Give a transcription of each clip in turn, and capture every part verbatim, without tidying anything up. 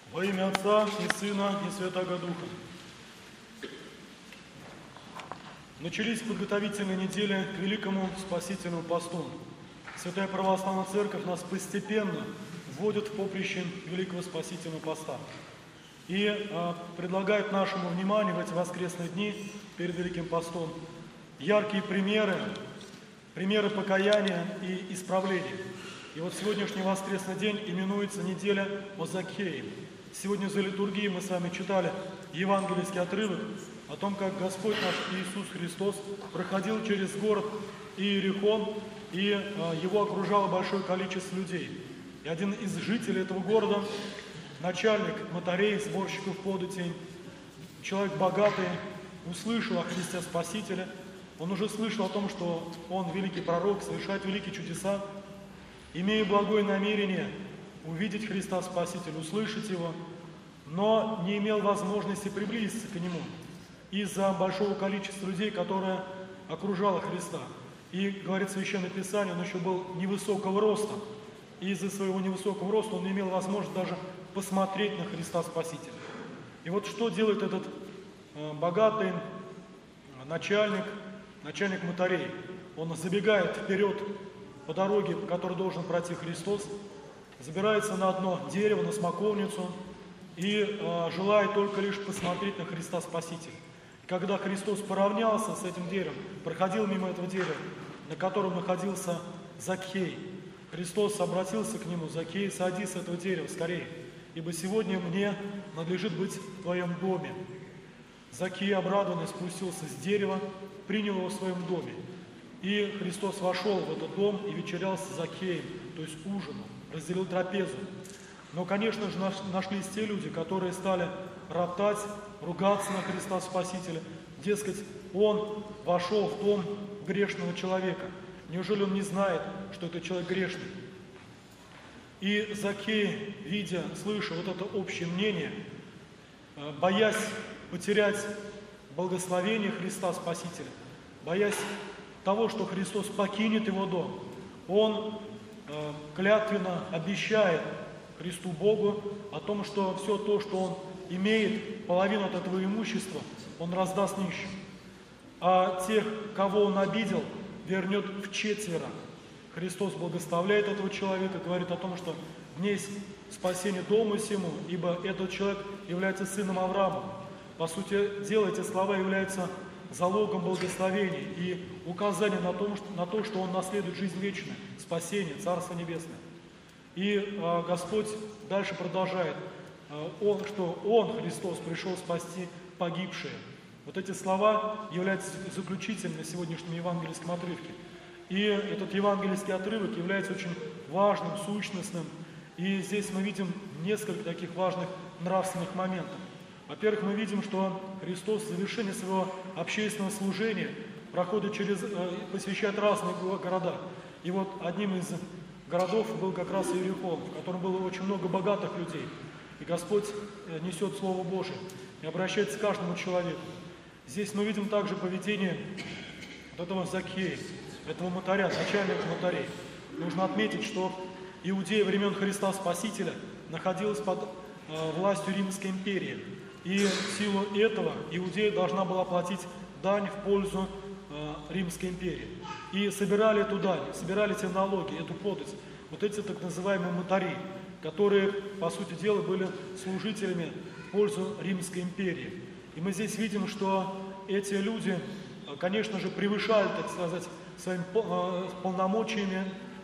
Во имя Отца и Сына и Святаго Духа. Начались подготовительные недели к Великому Спасительному посту. Святая Православная Церковь нас постепенно вводит в поприще Великого Спасительного поста и э, предлагает нашему вниманию в эти воскресные дни перед Великим постом яркие примеры, примеры покаяния и исправления. И вот сегодняшний воскресный день именуется неделя о Закхее. Сегодня за литургией мы с вами читали евангельский отрывок о том, как Господь наш Иисус Христос проходил через город Иерихон, и его окружало большое количество людей. И один из жителей этого города, начальник мотарей, сборщиков податей, человек богатый, услышал о Христе Спасителе. Он уже слышал о том, что он великий пророк, совершает великие чудеса, имея благое намерение увидеть Христа Спасителя, услышать Его, но не имел возможности приблизиться к Нему из-за большого количества людей, которое окружало Христа. И, говорит Священное Писание, он еще был невысокого роста. И из-за своего невысокого роста он не имел возможности даже посмотреть на Христа Спасителя. И вот что делает этот э, богатый начальник, начальник мотарей? Он забегает вперед по дороге, по которой должен пройти Христос, забирается на одно дерево, на смоковницу и э, желает только лишь посмотреть на Христа Спасителя. Когда Христос поравнялся с этим деревом, проходил мимо этого дерева, на котором находился Закхей, Христос обратился к нему: «Закхей, садись с этого дерева скорее, ибо сегодня мне надлежит быть в твоем доме». Закхей, обрадованный, спустился с дерева, принял его в своем доме. И Христос вошел в этот дом и вечерял с Закхеем, то есть ужинал, разделил трапезу. Но, конечно же, нашлись те люди, которые стали роптать, ругаться на Христа Спасителя. Дескать, Он вошел в дом грешного человека. Неужели он не знает, что это человек грешный? И Закхей, видя, слыша вот это общее мнение, боясь потерять благословение Христа Спасителя, боясь того, что Христос покинет его дом, он э, клятвенно обещает Христу Богу о том, что все то, что он имеет, половину от этого имущества, он раздаст нищим. А тех, кого он обидел, вернет вчетверо. Христос благословляет этого человека, говорит о том, что в ней спасение дому сему, ибо этот человек является сыном Авраама. По сути дела, эти слова являются залогом благословения и указанием на то, на то, что он наследует жизнь вечную, спасение, Царство Небесное. И э, Господь дальше продолжает, э, он, что Он, Христос, пришел спасти погибшие. Вот эти слова являются заключительными на сегодняшнем евангельском отрывке. И этот евангельский отрывок является очень важным, сущностным. И здесь мы видим несколько таких важных нравственных моментов. Во-первых, мы видим, что Христос в завершении своего общественного служения проходит через, посещает разные города. И вот одним из городов был как раз Иерихон, в котором было очень много богатых людей. И Господь несет Слово Божие и обращается к каждому человеку. Здесь мы видим также поведение вот этого Закхея, этого мотаря, начальника мотарей. Нужно отметить, что Иудея времен Христа Спасителя находилась под э, властью Римской империи. И в силу этого Иудея должна была платить дань в пользу э, Римской империи. И собирали эту дань, собирали эти налоги, эту подать. Вот эти так называемые мотари, которые, по сути дела, были служителями в пользу Римской империи. И мы здесь видим, что эти люди, конечно же, превышали, так сказать, своими э, полномочиями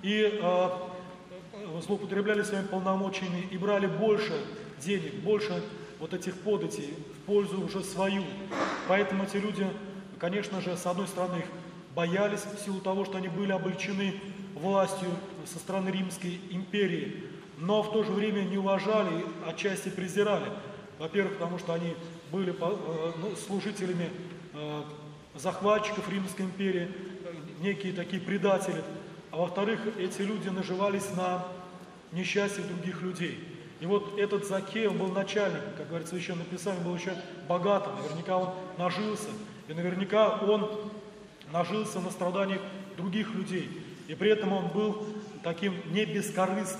и э, злоупотребляли своими полномочиями и брали больше денег, больше вот этих податей в пользу уже свою. Поэтому эти люди, конечно же, с одной стороны, их боялись в силу того, что они были облечены властью со стороны Римской империи, но в то же время не уважали и отчасти презирали. Во-первых, потому что они были ну, служителями э, захватчиков Римской империи, некие такие предатели. А во-вторых, эти люди наживались на несчастье других людей. И вот этот Закхей, он был начальником, как говорит Священное Писание, был еще богатым, наверняка он нажился, и наверняка он нажился на страданиях других людей. И при этом он был таким не бескорыстным,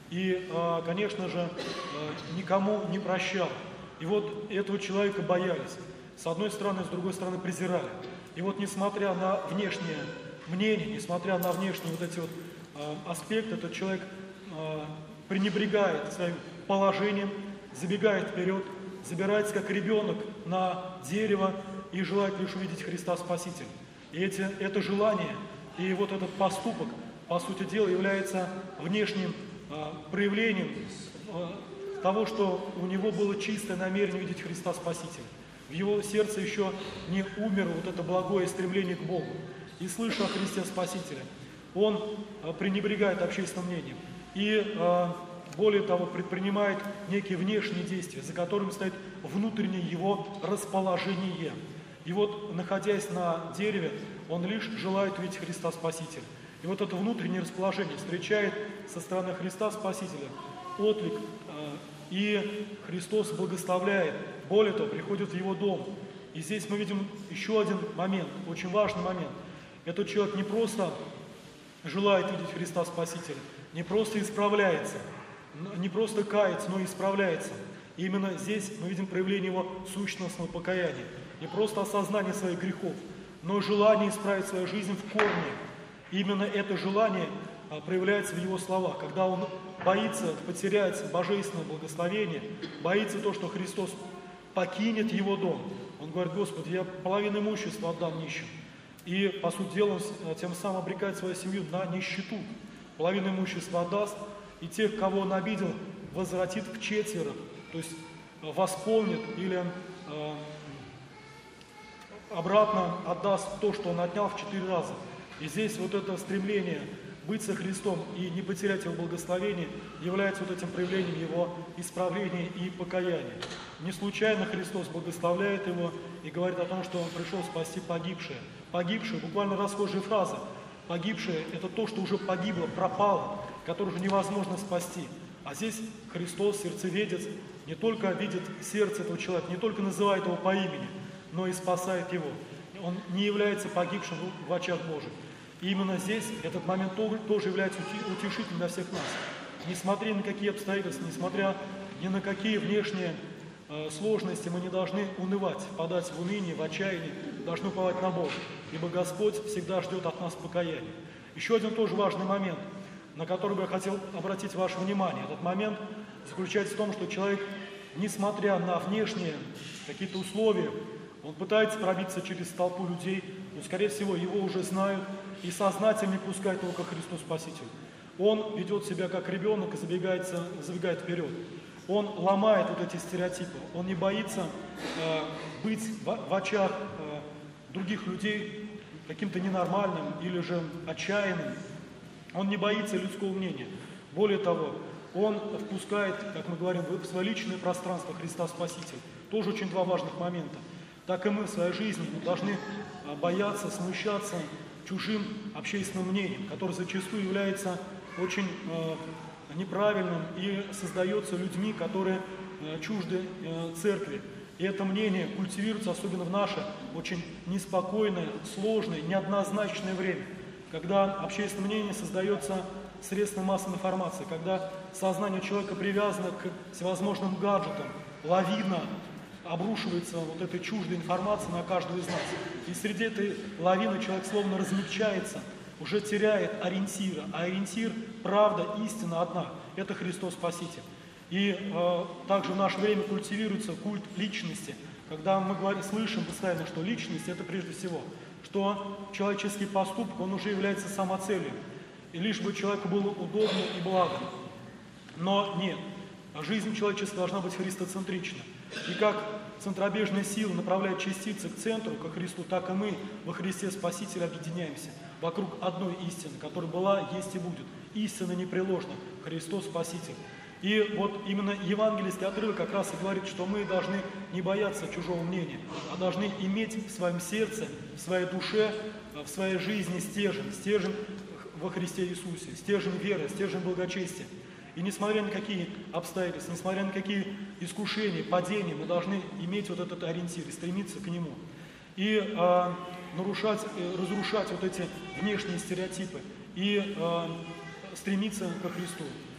И, э, конечно же, э, никому не прощал. И вот этого человека боялись. С одной стороны, с другой стороны презирали. И вот несмотря на внешнее мнение, несмотря на внешние вот эти вот э, аспекты, этот человек э, пренебрегает своим положением, забегает вперед, забирается как ребенок на дерево и желает лишь увидеть Христа Спасителя. И эти, это желание и вот этот поступок, по сути дела, является внешним э, проявлением э, того, что у него было чистое намерение увидеть Христа Спасителя. В его сердце еще не умерло вот это благое стремление к Богу. И слыша о Христе Спасителе, он э, пренебрегает общественным мнением. И э, более того, предпринимает некие внешние действия, за которыми стоит внутреннее его расположение. И вот, находясь на дереве, он лишь желает увидеть Христа Спасителя. И вот это внутреннее расположение встречает со стороны Христа Спасителя отклик, и Христос благословляет. Более того, приходит в его дом. И здесь мы видим еще один момент, очень важный момент. Этот человек не просто желает видеть Христа Спасителя, не просто исправляется, не просто кается, но и исправляется. И именно здесь мы видим проявление его сущностного покаяния. Не просто осознание своих грехов, но желание исправить свою жизнь в корне. И именно это желание проявляется в его словах, когда он боится потерять божественное благословение, боится то, что Христос покинет его дом. Он говорит: Господи, я половину имущества отдам нищим. И, по сути дела, он тем самым обрекает свою семью на нищету. Половину имущества отдаст, и тех, кого он обидел, возвратит в четверо, то есть восполнит или э, обратно отдаст то, что он отнял, в четыре раза. И здесь вот это стремление быть со Христом и не потерять его благословение является вот этим проявлением его исправления и покаяния. Не случайно Христос благословляет его и говорит о том, что он пришел спасти погибшее. Погибшее, буквально расхожая фраза. Погибшее – это то, что уже погибло, пропало, которое уже невозможно спасти. А здесь Христос, сердцеведец, не только видит сердце этого человека, не только называет его по имени, но и спасает его. Он не является погибшим в очах Божьих. И именно здесь этот момент тоже является утешительным для всех нас. Несмотря на какие обстоятельства, несмотря ни на какие внешние э, сложности, мы не должны унывать, впадать в уныние, в отчаяние, должны уповать на Бога. Ибо Господь всегда ждет от нас покаяния. Еще один тоже важный момент, на который бы я хотел обратить ваше внимание. Этот момент заключается в том, что человек, несмотря на внешние какие-то условия, он пытается пробиться через толпу людей, но, скорее всего, его уже знают и сознательно не пускают его ко Христу Спасителю. Он ведет себя как ребенок и забегает, забегает вперед. Он ломает вот эти стереотипы. Он не боится э, быть в, в очах э, других людей каким-то ненормальным или же отчаянным. Он не боится людского мнения. Более того, он впускает, как мы говорим, в свое личное пространство Христа Спасителя. Тоже очень два важных момента. Так и мы в своей жизни должны бояться, смущаться чужим общественным мнением, которое зачастую является очень э, неправильным и создается людьми, которые э, чужды э, церкви. И это мнение культивируется особенно в наше очень неспокойное, сложное, неоднозначное время, когда общественное мнение создается средством массовой информации, когда сознание человека привязано к всевозможным гаджетам, лавина обрушивается вот этой чуждой информации на каждого из нас. И среди этой лавины человек словно размягчается, уже теряет ориентира. А ориентир, правда, истина одна – это Христос Спаситель. И э, также в наше время культивируется культ личности, когда мы говорим, слышим постоянно, что личность – это прежде всего, что человеческий поступок, он уже является самоцелью, и лишь бы человеку было удобно и благо. Но нет, жизнь человеческая должна быть христоцентрична. И как центробежная сила направляет частицы к центру, ко Христу, так и мы во Христе Спасителе объединяемся вокруг одной истины, которая была, есть и будет. Истина непреложна, Христос Спаситель. И вот именно евангельский отрывок как раз и говорит, что мы должны не бояться чужого мнения, а должны иметь в своем сердце, в своей душе, в своей жизни стержень, стержень во Христе Иисусе, стержень веры, стержень благочестия. И несмотря на какие обстоятельства, несмотря на какие искушения, падения, мы должны иметь вот этот ориентир и стремиться к нему. И э, нарушать, э, разрушать вот эти внешние стереотипы и э, стремиться ко Христу.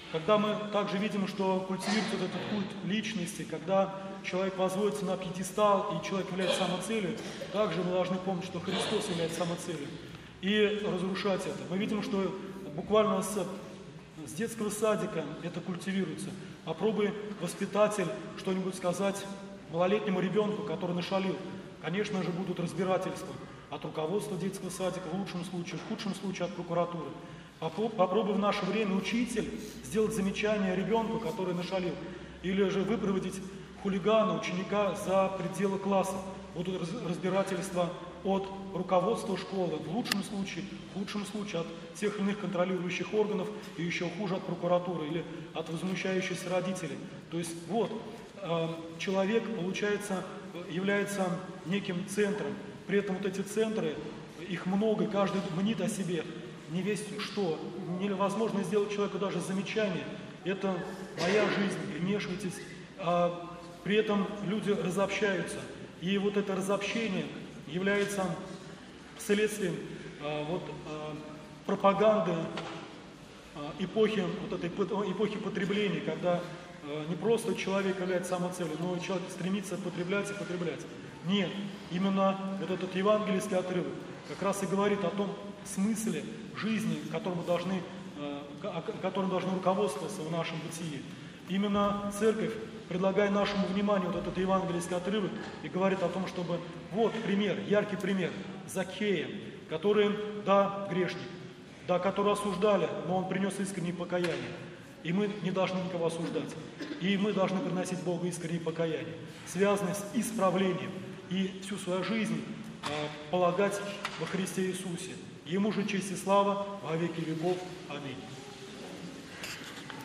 Когда мы также видим, что культивируется вот этот культ личности, когда человек возводится на пьедестал и человек является самоцелью, также мы должны помнить, что Христос является самоцелью, и разрушать это. Мы видим, что буквально с, с детского садика это культивируется. Попробуй, воспитатель, что-нибудь сказать малолетнему ребенку, который нашалил. Конечно же, будут разбирательства от руководства детского садика, в лучшем случае, в худшем случае от прокуратуры. Попробуй в наше время учитель сделать замечание ребенку, который нашалил, или же выпроводить хулигана, ученика за пределы класса. Будут разбирательства от руководства школы, в лучшем случае, в худшем случае от тех или иных контролирующих органов, и еще хуже от прокуратуры или от возмущающихся родителей. То есть вот, человек, получается, является неким центром. При этом вот эти центры, их много, каждый мнит о себе. Не весть что, невозможно сделать человеку даже замечание. Это моя жизнь, вмешивайтесь. А при этом люди разобщаются. И вот это разобщение является следствием а, вот, а, пропаганды а, эпохи, вот этой эпохи потребления, когда а, не просто человек является самоцелью, но и человек стремится потреблять и потреблять. Нет, именно вот этот евангельский отрывок как раз и говорит о том смысле жизни, которым мы должны, которым должны руководствоваться в нашем бытии. Именно церковь, предлагая нашему вниманию вот этот евангельский отрывок, и говорит о том, чтобы вот пример, яркий пример Закхея, который, да, грешник, да, которого осуждали, но он принес искреннее покаяние. И мы не должны никого осуждать. И мы должны приносить Богу искреннее покаяние, связанное с исправлением, и всю свою жизнь э, полагать во Христе Иисусе. Ему же честь и слава во веки веков. Аминь.